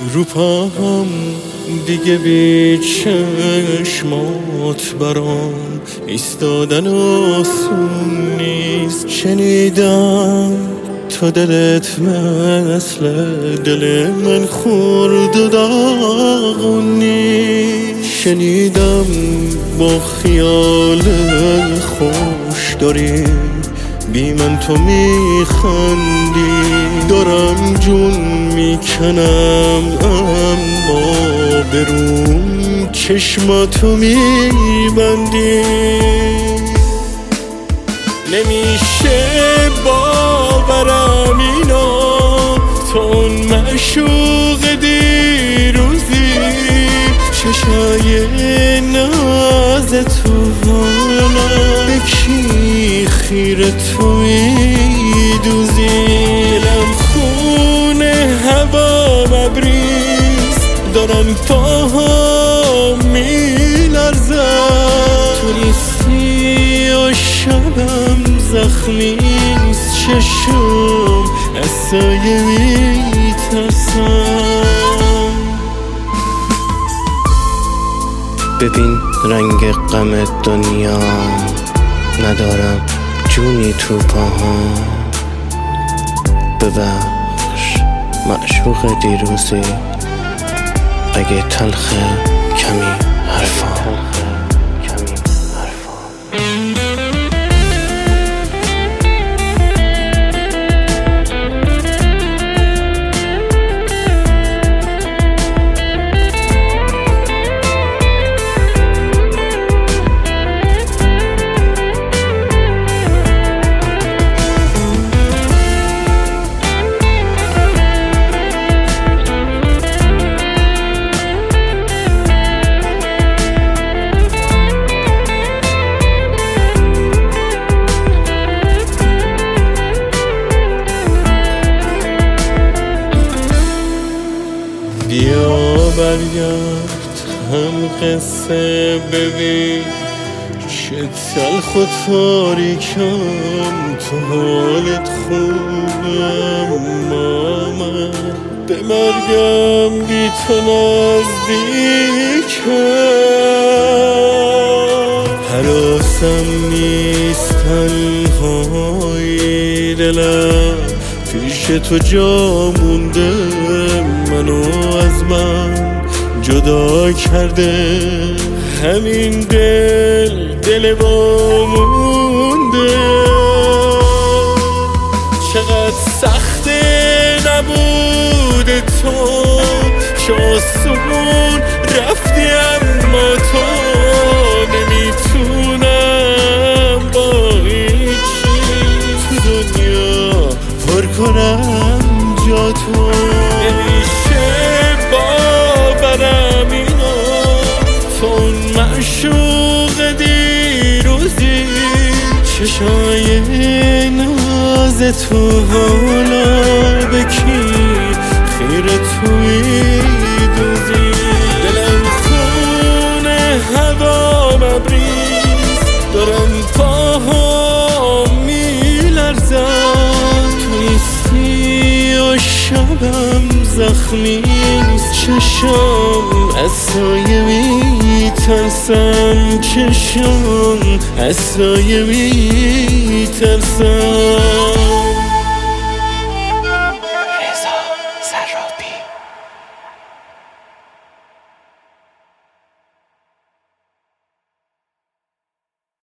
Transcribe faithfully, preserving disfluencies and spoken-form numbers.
رو پاهم دیگه بی چشمات برام ایستادن آسون نیست. شنیدم تو دلت مثل دل من خورد و داغون نیست. شنیدم با خیال خوش داری بی من تو میخندی. دارم جون میکنم اما بروم چشماتو میبندی. نمیشه باورم اینا تو اون معشوق دیروزی. چشای ناز تو حالا به کی خیره تو میدوزی. دلم خونه هوا مبریز دارم پاها میلرزن. تو نیستی و شبم زخمیست. چشم از سایه میترسم. ببین رنگ غم دنیا ندارم جونی تو پاهام. ببخش معشوق دیروزی اگه تلخه کمی حرفام. بیا برگرد هم قصه ببین چه تلخ و تاریکم تو حالت خوبم. من به مرگم بی تو نزدیکم. حراسم نیست تنهایی دلم پیش تو جا مونده. منو از من جدا کرده همین دل دل با مونده. چقدر سخته نبوده تو چه آسون رفتی اما تو. نمیتونم با هیچی تو دنیا پر کنم جا تو. نمیشه باورم اینا تو اون معشوق دیروزی. چشای ناز تو حالا به کی خیره تو میدوزی. دلم خونه هوا مبریز دارم پاها میلرزن. تو نیستی و شبم زخمیست. چشم از سایه میترسم. چشم از سایه میترسم. رضا صرافی.